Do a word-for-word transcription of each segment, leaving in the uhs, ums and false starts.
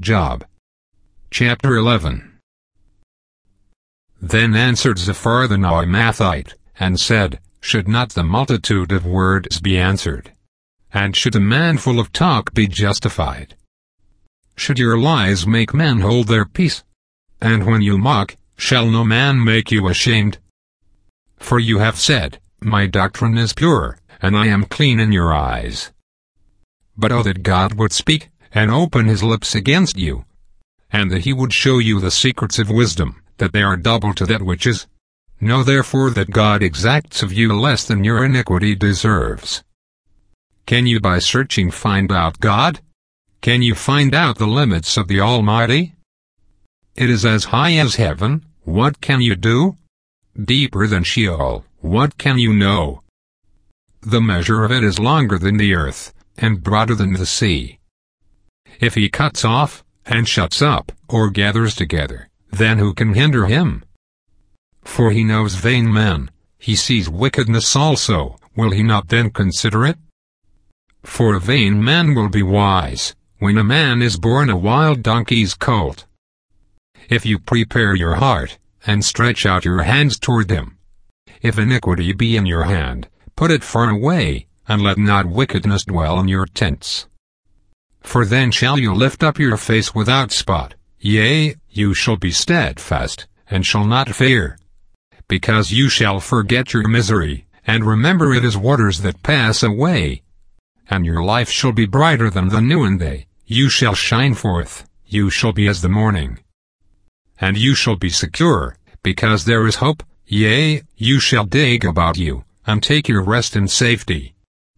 Job chapter eleven. Then answered Zophar the Naamathite, and said, Should not the multitude of words be answered? And should a man full of talk be justified? Should your lies make men hold their peace? And when you mock, shall no man make you ashamed? For you have said, My doctrine is pure, and I am clean in your eyes. But oh that God would speak, and open his lips against you, and that he would show you the secrets of wisdom, that they are double to that which is. Know therefore that God exacts of you less than your iniquity deserves. Can you by searching find out God? Can you find out the limits of the Almighty? It is as high as heaven, what can you do? Deeper than Sheol, what can you know? The measure of it is longer than the earth, and broader than the sea. If he cuts off, and shuts up, or gathers together, then who can hinder him? For he knows vain men, he sees wickedness also, will he not then consider it? For a vain man will be wise, when a man is born a wild donkey's colt. If you prepare your heart, and stretch out your hands toward him, if iniquity be in your hand, put it far away, and let not wickedness dwell in your tents. For then shall you lift up your face without spot, yea, you shall be steadfast, and shall not fear. Because you shall forget your misery, and remember it as waters that pass away. And your life shall be brighter than the noonday, you shall shine forth, you shall be as the morning. And you shall be secure, because there is hope, yea, you shall dig about you, and take your rest in safety.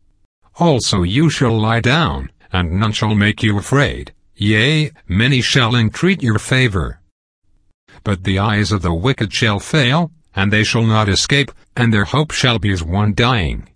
Also you shall lie down, and none shall make you afraid, yea, many shall entreat your favor. But the eyes of the wicked shall fail, and they shall not escape, and their hope shall be as one dying.